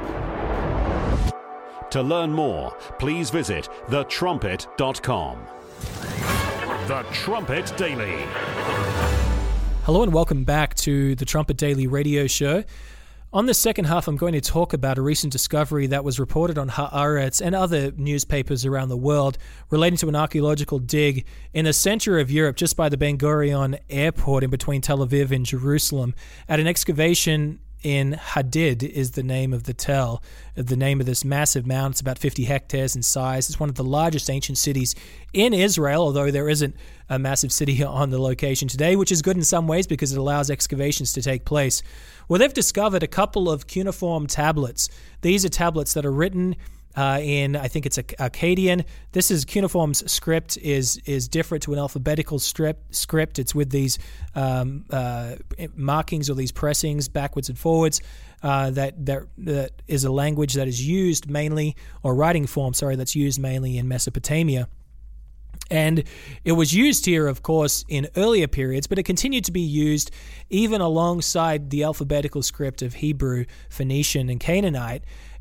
To learn more, please visit thetrumpet.com. The Trumpet Daily. Hello and welcome back to the Trumpet Daily radio show. On the second half, I'm going to talk about a recent discovery that was reported on Haaretz and other newspapers around the world relating to an archaeological dig in the center of Europe, just by the Ben Gurion airport in between Tel Aviv and Jerusalem, at an excavation in Hadid is the name of the name of this massive mound. It's about 50 hectares in size. It's one of the largest ancient cities in Israel, although there isn't a massive city on the location today, which is good in some ways because it allows excavations to take place. Well, they've discovered a couple of cuneiform tablets. These are tablets that are written in, I think it's Akkadian. This is cuneiform's script is different to an alphabetical script. It's with these markings or these pressings backwards and forwards. That is a language that is used mainly, or writing form, that's used mainly in Mesopotamia. And it was used here, of course, in earlier periods, but it continued to be used even alongside the alphabetical script of Hebrew, Phoenician, and Canaanite.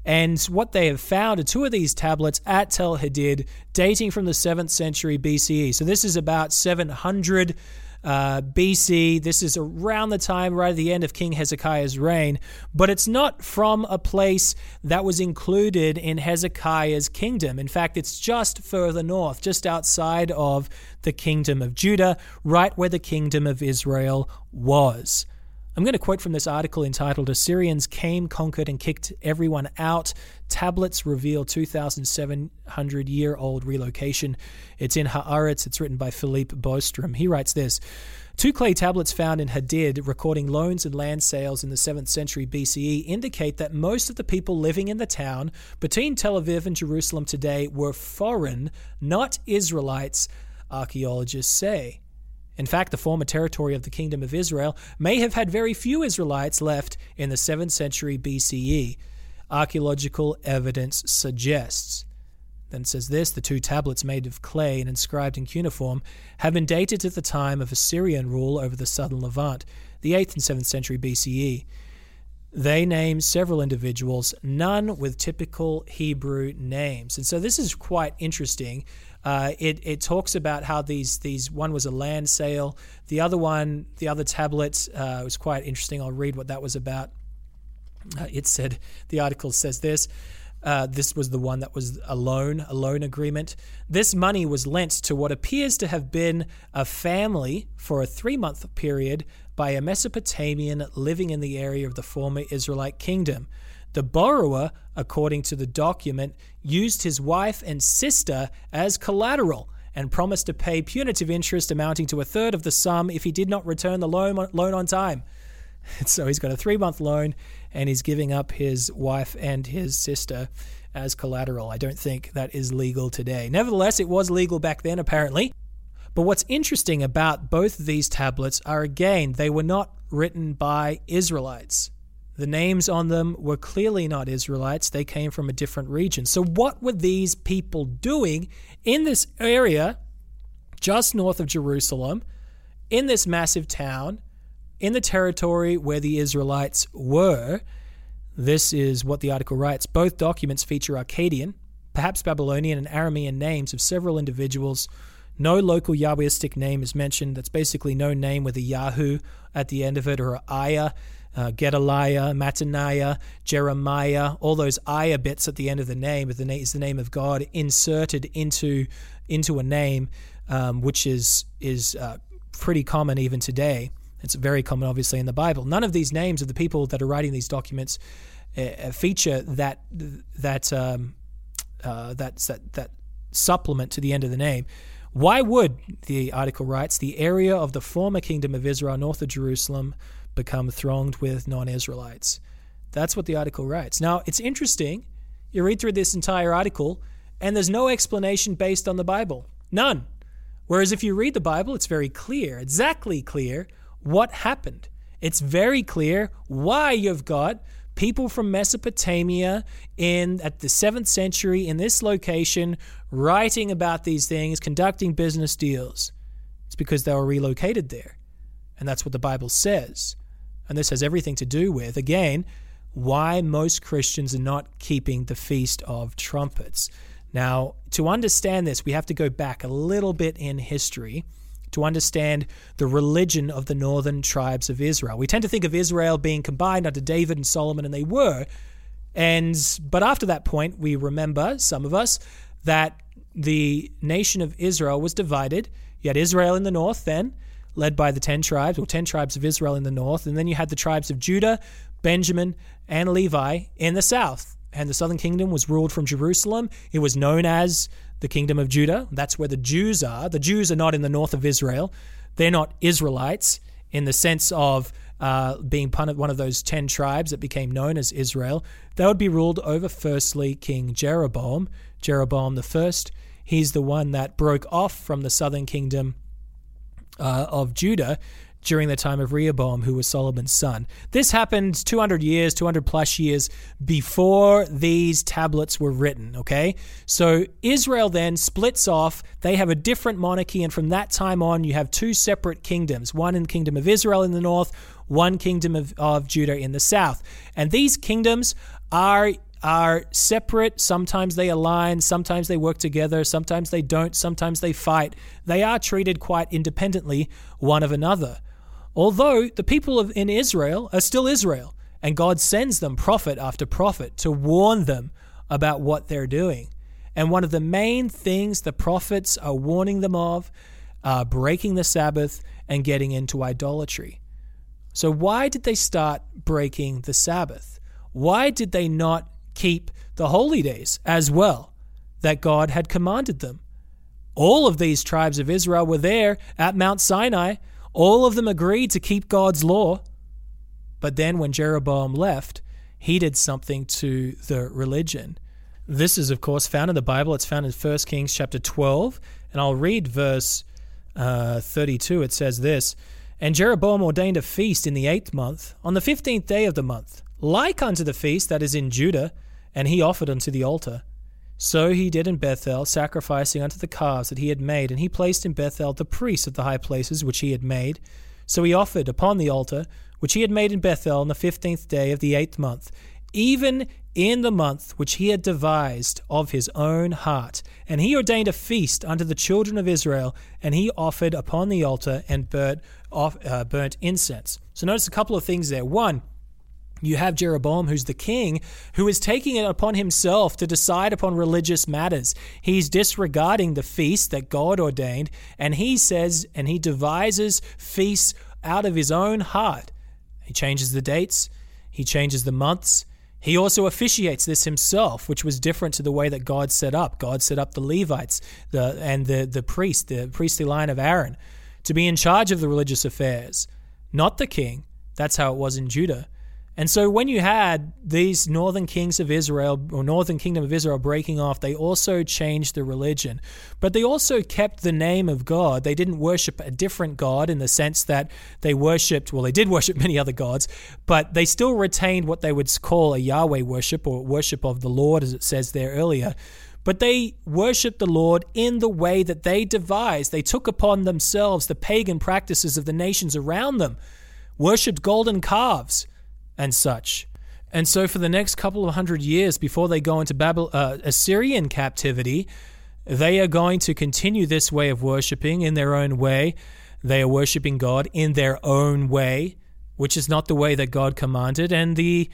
And what they have found are two of these tablets at Tel Hadid dating from the 7th century BCE. So this is about 700 BC. This is around the time right at the end of King Hezekiah's reign, but it's not from a place that was included in Hezekiah's kingdom. In fact, it's just further north, just outside of the kingdom of Judah, right where the kingdom of Israel was. I'm going to quote from this article entitled "Assyrians Came, Conquered, and Kicked Everyone Out. Tablets Reveal 2,700-Year-Old Relocation." It's in Haaretz. It's written by Philippe Bostrom. He writes this: "Two clay tablets found in Hadid recording loans and land sales in the 7th century BCE indicate that most of the people living in the town between Tel Aviv and Jerusalem today were foreign, not Israelites, archaeologists say. In fact, the former territory of the Kingdom of Israel may have had very few Israelites left in the 7th century BCE. Archaeological evidence suggests." Then it says this: "The two tablets made of clay and inscribed in cuneiform have been dated to the time of Assyrian rule over the southern Levant, the 8th and 7th century BCE. They name several individuals, none with typical Hebrew names." And so this is quite interesting. It talks about how these one was a land sale. The other tablet was quite interesting. I'll read what that was about. The article says this. This was the one that was a loan agreement. "This money was lent to what appears to have been a family for a 3-month period by a Mesopotamian living in the area of the former Israelite kingdom. The borrower, according to the document, used his wife and sister as collateral and promised to pay punitive interest amounting to 1/3 of the sum if he did not return the loan on time." So he's got a 3-month loan and he's giving up his wife and his sister as collateral. I don't think that is legal today. Nevertheless, it was legal back then, apparently. But what's interesting about both of these tablets are, again, they were not written by Israelites. The names on them were clearly not Israelites. They came from a different region. So what were these people doing in this area just north of Jerusalem, in this massive town, in the territory where the Israelites were? This is what the article writes. "Both documents feature Akkadian, perhaps Babylonian and Aramean names of several individuals. No local Yahwehistic name is mentioned. That's basically no name with a Yahoo at the end of it, or a Ayah. Gedaliah, Mattaniah, Jeremiah, all those ayah bits at the end of the name is the name of God inserted into a name, which is pretty common even today. It's very common, obviously, in the Bible. None of these names of the people that are writing these documents feature that supplement to the end of the name. Why would, the article writes, the area of the former kingdom of Israel north of Jerusalem become thronged with non-Israelites? That's what the article writes. Now, it's interesting. You read through this entire article, and there's no explanation based on the Bible. None. Whereas if you read the Bible, it's very clear, exactly clear, what happened. It's very clear why you've got people from Mesopotamia at the 7th century in this location writing about these things, conducting business deals. It's because they were relocated there. And that's what the Bible says. And this has everything to do with, again, why most Christians are not keeping the Feast of Trumpets. Now, to understand this, we have to go back a little bit in history to understand the religion of the northern tribes of Israel. We tend to think of Israel being combined under David and Solomon, and they were. But after that point, we remember, some of us, that the nation of Israel was divided. You had Israel in the north then, led by the 10 tribes, or 10 tribes of Israel in the north. And then you had the tribes of Judah, Benjamin, and Levi in the south. And the southern kingdom was ruled from Jerusalem. It was known as the kingdom of Judah. That's where the Jews are. The Jews are not in the north of Israel. They're not Israelites in the sense of being one of those 10 tribes that became known as Israel. They would be ruled over, firstly, King Jeroboam the first. He's the one that broke off from the southern kingdom of Judah during the time of Rehoboam, who was Solomon's son. This happened 200 plus years before these tablets were written, okay? So Israel then splits off. They have a different monarchy, and from that time on, you have two separate kingdoms, one in the kingdom of Israel in the north, one kingdom of Judah in the south. And these kingdoms are are separate. Sometimes they align, sometimes they work together, sometimes they don't, sometimes they fight. They are treated quite independently one of another. Although the people in Israel are still Israel, and God sends them prophet after prophet to warn them about what they're doing. And one of the main things the prophets are warning them of are breaking the Sabbath and getting into idolatry. So why did they start breaking the Sabbath? Why did they not keep the holy days as well that God had commanded them? All of these tribes of Israel were there at Mount Sinai. All of them agreed to keep God's law. But then when Jeroboam left, he did something to the religion. This is, of course, found in the Bible. It's found in 1 Kings chapter 12. And I'll read verse 32. It says this, "And Jeroboam ordained a feast in the 8th month, on the 15th day of the month, like unto the feast that is in Judah, and he offered unto the altar. So he did in Bethel, sacrificing unto the calves that he had made, and he placed in Bethel the priests of the high places which he had made. So he offered upon the altar which he had made in Bethel on the 15th day of the 8th month, even in the month which he had devised of his own heart. And he ordained a feast unto the children of Israel, and he offered upon the altar and burnt incense." So notice a couple of things there. One, you have Jeroboam, who's the king, who is taking it upon himself to decide upon religious matters. He's disregarding the feast that God ordained, and he says, and he devises feasts out of his own heart. He changes the dates. He changes the months. He also officiates this himself, which was different to the way that God set up. God set up the Levites and the priestly line of Aaron, to be in charge of the religious affairs, not the king. That's how it was in Judah. And so when you had these northern kings of Israel, or northern kingdom of Israel, breaking off, they also changed the religion. But they also kept the name of God. They didn't worship a different God in the sense that they worshipped, well, they did worship many other gods, but they still retained what they would call a Yahweh worship, or worship of the Lord, as it says there earlier. But they worshiped the Lord in the way that they devised. They took upon themselves the pagan practices of the nations around them, worshipped golden calves and such. And so for the next couple of hundred years before they go into Assyrian captivity, they are going to continue this way of worshiping in their own way. They are worshiping God in their own way, which is not the way that God commanded. And the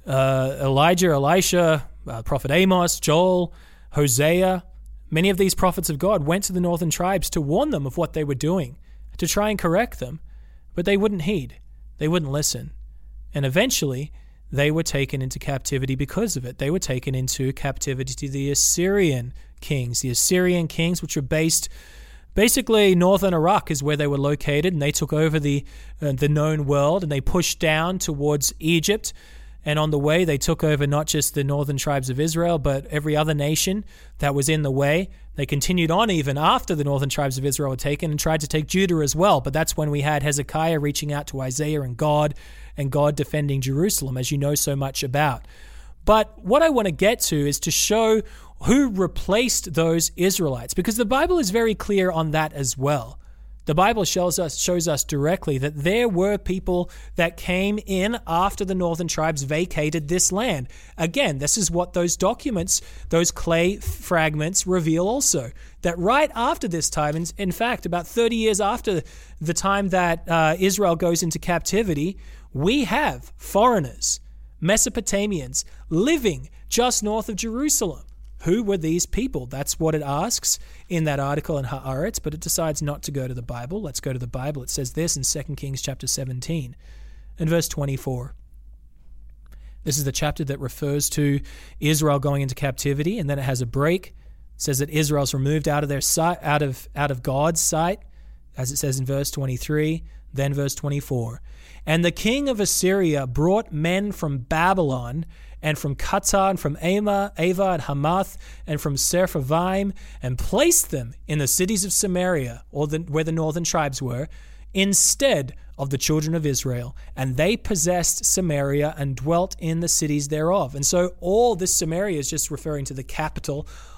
Elijah, Elisha, prophet Amos, Joel, Hosea, many of these prophets of God went to the northern tribes to warn them of what they were doing, to try and correct them. But they wouldn't heed. They wouldn't listen. And eventually, they were taken into captivity because of it. They were taken into captivity to the Assyrian kings. The Assyrian kings, which were based, basically northern Iraq is where they were located, and they took over the known world, and they pushed down towards Egypt. And on the way, they took over not just the northern tribes of Israel, but every other nation that was in the way. They continued on even after the northern tribes of Israel were taken and tried to take Judah as well. But that's when we had Hezekiah reaching out to Isaiah and God defending Jerusalem, as you know so much about. But what I want to get to is to show who replaced those Israelites, because the Bible is very clear on that as well. The Bible shows us directly that there were people that came in after the northern tribes vacated this land. Again, this is what those documents, those clay fragments reveal also, that right after this time, in fact, about 30 years after the time that Israel goes into captivity, we have foreigners, Mesopotamians, living just north of Jerusalem. Who were these people? That's what it asks in that article in Haaretz, but it decides not to go to the Bible. Let's go to the Bible. It says this in 2 Kings chapter 17 and verse 24. This is the chapter that refers to Israel going into captivity, and then it has a break. It says that Israel's removed out of their sight, out of God's sight, as it says in verse 23, then verse 24. And the king of Assyria brought men from Babylon and from Qatar, and from Ava and Hamath, and from Sepharvaim, and placed them in the cities of Samaria, where the northern tribes were, instead of the children of Israel. And they possessed Samaria and dwelt in the cities thereof. And so all this Samaria is just referring to the capital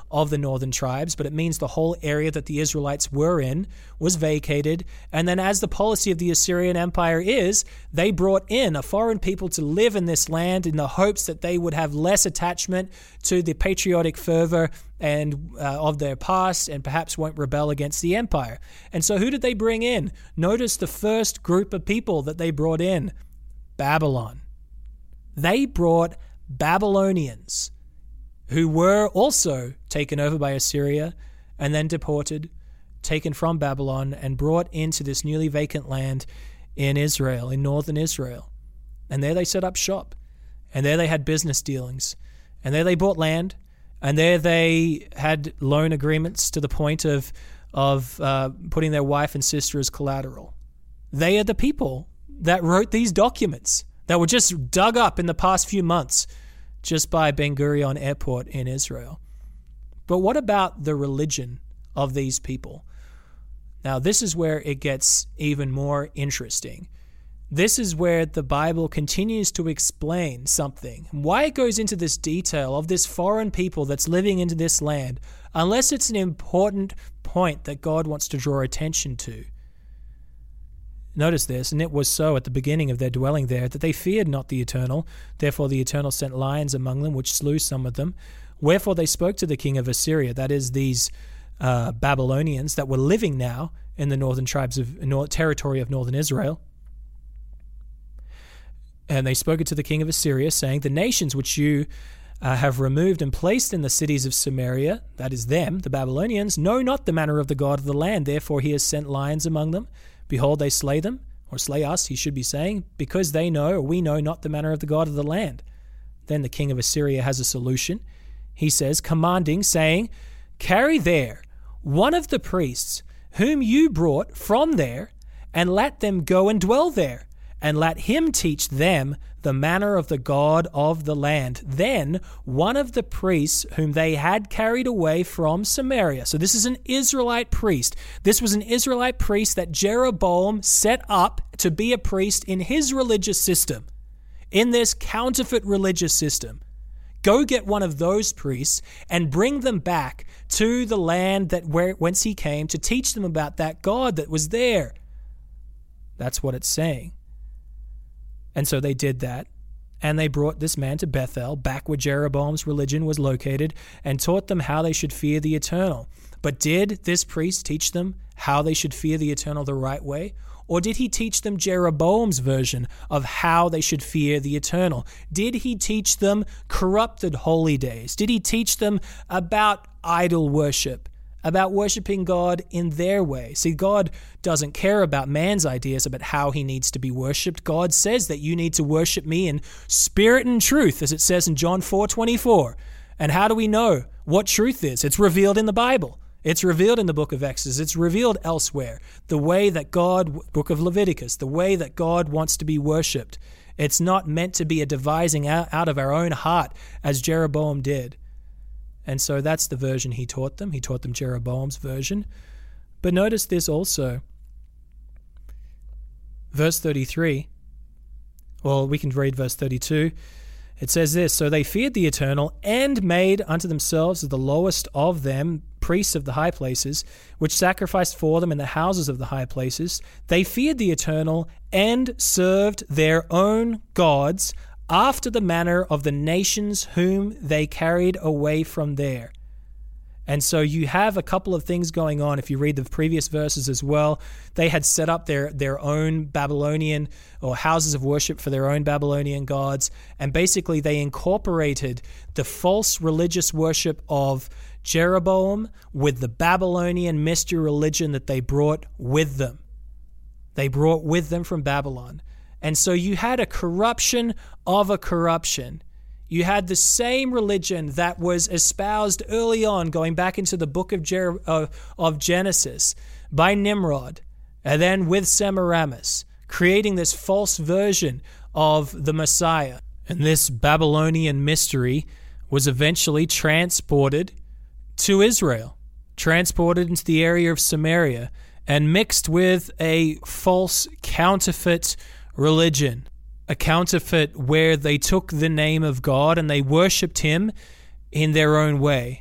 of the northern tribes, but it means the whole area that the Israelites were in was vacated. And then, as the policy of the Assyrian Empire is, they brought in a foreign people to live in this land in the hopes that they would have less attachment to the patriotic fervor and of their past, and perhaps won't rebel against the empire. And so who did they bring in? Notice the first group of people that they brought in: Babylon. They brought Babylonians, who were also taken over by Assyria and then deported, taken from Babylon and brought into this newly vacant land in Israel, in northern Israel. And there they set up shop, and there they had business dealings, and there they bought land, and there they had loan agreements to the point of putting their wife and sister as collateral. They are the people that wrote these documents that were just dug up in the past few months just by Ben Gurion Airport in Israel. But what about the religion of these people? Now, this is where it gets even more interesting. This is where the Bible continues to explain something. Why it goes into this detail of this foreign people that's living into this land, unless it's an important point that God wants to draw attention to. Notice this: and it was so at the beginning of their dwelling there, that they feared not the Eternal. Therefore the Eternal sent lions among them, which slew some of them. Wherefore they spoke to the king of Assyria, that is, these Babylonians that were living now in the northern tribes of territory of northern Israel. And they spoke it to the king of Assyria, saying, the nations which you have removed and placed in the cities of Samaria, that is them, the Babylonians, know not the manner of the God of the land. Therefore he has sent lions among them. Behold, they slay them, or slay us, he should be saying, because they know, or we know not the manner of the God of the land. Then the king of Assyria has a solution. He says, commanding, saying, carry there one of the priests whom you brought from there, and let them go and dwell there, and let him teach them the manner of the God of the land. Then one of the priests whom they had carried away from Samaria. So this is an Israelite priest. This was an Israelite priest that Jeroboam set up to be a priest in his religious system, in this counterfeit religious system. Go get one of those priests and bring them back to the land whence he came, to teach them about that God that was there. That's what it's saying. And so they did that, and they brought this man to Bethel, back where Jeroboam's religion was located, and taught them how they should fear the Eternal. But did this priest teach them how they should fear the Eternal the right way? Or did he teach them Jeroboam's version of how they should fear the Eternal? Did he teach them corrupted holy days? Did he teach them about idol worship? About worshiping God in their way? See, God doesn't care about man's ideas about how he needs to be worshipped. God says that you need to worship me in spirit and truth, as it says in John 4:24. And how do we know what truth is? It's revealed in the Bible. It's revealed in the book of Exodus. It's revealed elsewhere. The way that God, book of Leviticus, the way that God wants to be worshipped. It's not meant to be a devising out of our own heart, as Jeroboam did. And so that's the version he taught them. He taught them Jeroboam's version. But notice this also. Verse 33. Well, we can read verse 32. It says this, so they feared the Eternal and made unto themselves the lowest of them priests of the high places, which sacrificed for them in the houses of the high places. They feared the Eternal and served their own gods, after the manner of the nations whom they carried away from there. And so you have a couple of things going on. If you read the previous verses as well, they had set up their own Babylonian or houses of worship for their own Babylonian gods. And basically they incorporated the false religious worship of Jeroboam with the Babylonian mystery religion that they brought with them. They brought with them from Babylon. And so you had a corruption of a corruption. You had the same religion that was espoused early on, going back into the book of Genesis, by Nimrod, and then with Semiramis, creating this false version of the Messiah. And this Babylonian mystery was eventually transported to Israel, transported into the area of Samaria, and mixed with a false counterfeit religion, a counterfeit where they took the name of God and they worshipped him in their own way,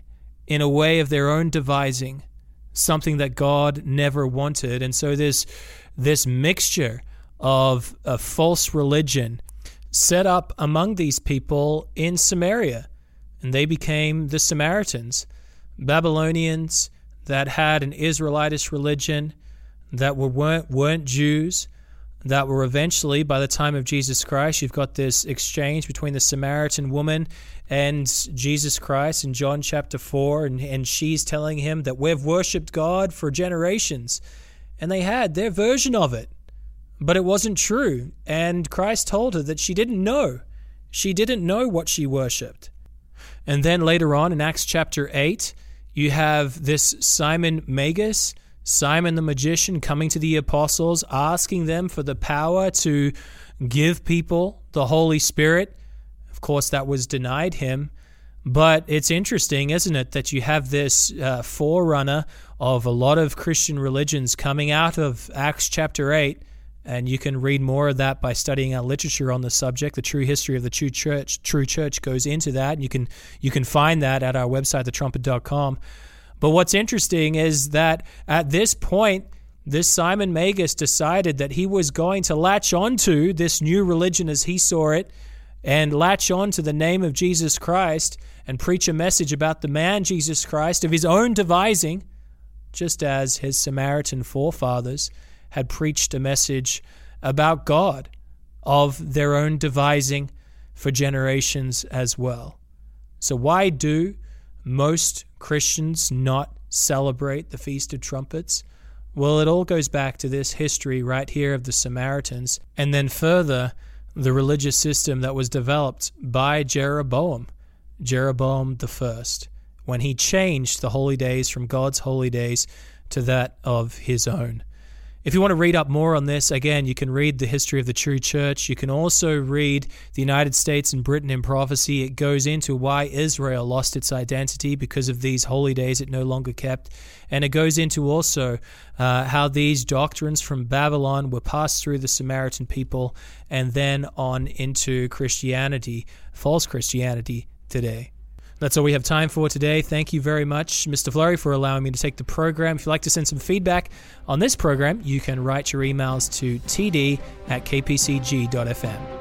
in a way of their own devising, something that God never wanted. And so this mixture of a false religion set up among these people in Samaria, and they became the Samaritans, Babylonians that had an Israelitish religion, that weren't Jews, that were eventually, by the time of Jesus Christ, you've got this exchange between the Samaritan woman and Jesus Christ in John chapter 4, and she's telling him that we've worshipped God for generations, and they had their version of it, but it wasn't true, and Christ told her that she didn't know. She didn't know what she worshipped. And then later on in Acts chapter 8, you have this Simon Magus, Simon the magician, coming to the apostles, asking them for the power to give people the Holy Spirit. Of course, that was denied him. But it's interesting, isn't it, that you have this forerunner of a lot of Christian religions coming out of Acts chapter 8, and you can read more of that by studying our literature on the subject. The true history of the true church goes into that, and you can find that at our website, thetrumpet.com. But what's interesting is that at this point, this Simon Magus decided that he was going to latch onto this new religion as he saw it, and latch on to the name of Jesus Christ and preach a message about the man Jesus Christ of his own devising, just as his Samaritan forefathers had preached a message about God of their own devising for generations as well. So why do most Christians not celebrate the Feast of Trumpets? Well, it all goes back to this history right here of the Samaritans, and then further, the religious system that was developed by Jeroboam I, when he changed the holy days from God's holy days to that of his own. If you want to read up more on this, again, you can read the history of the true church. You can also read the United States and Britain in prophecy. It goes into why Israel lost its identity because of these holy days it no longer kept. And it goes into also how these doctrines from Babylon were passed through the Samaritan people and then on into Christianity, false Christianity today. That's all we have time for today. Thank you very much, Mr. Flurry, for allowing me to take the program. If you'd like to send some feedback on this program, you can write your emails to td@kpcg.fm.